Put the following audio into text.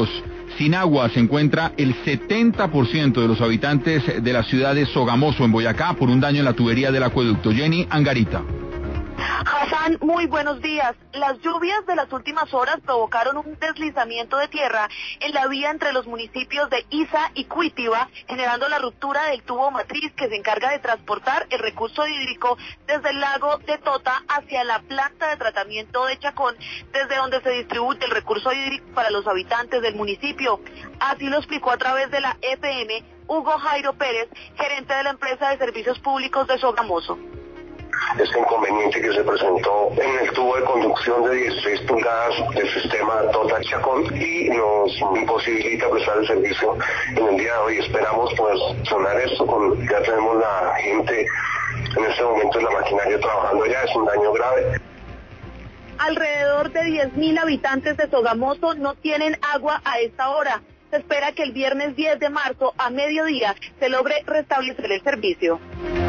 caos. Sin agua se encuentra el 70% de los habitantes de la ciudad de Sogamoso, en Boyacá, por un daño en la tubería del acueducto. Jenny Angarita. Hassan, muy buenos días. Las lluvias de las últimas horas provocaron un deslizamiento de tierra en la vía entre los municipios de Iza y Cuitiba, generando la ruptura del tubo matriz que se encarga de transportar el recurso hídrico desde el lago de Tota hacia la planta de tratamiento de Chacón, desde donde se distribuye el recurso hídrico para los habitantes del municipio. Así lo explicó a través de la EPM Hugo Jairo Pérez, gerente de la empresa de servicios públicos de Sogamoso. Este inconveniente que se presentó en el tubo de conducción de 16 pulgadas del sistema Tota Chacón y nos imposibilita prestar el servicio en el día de hoy. Esperamos pues sonar esto, ya tenemos la gente en este momento, la maquinaria trabajando ya, es un daño grave. Alrededor de 10.000 habitantes de Sogamoso no tienen agua a esta hora. Se espera que el viernes 10 de marzo a mediodía se logre restablecer el servicio.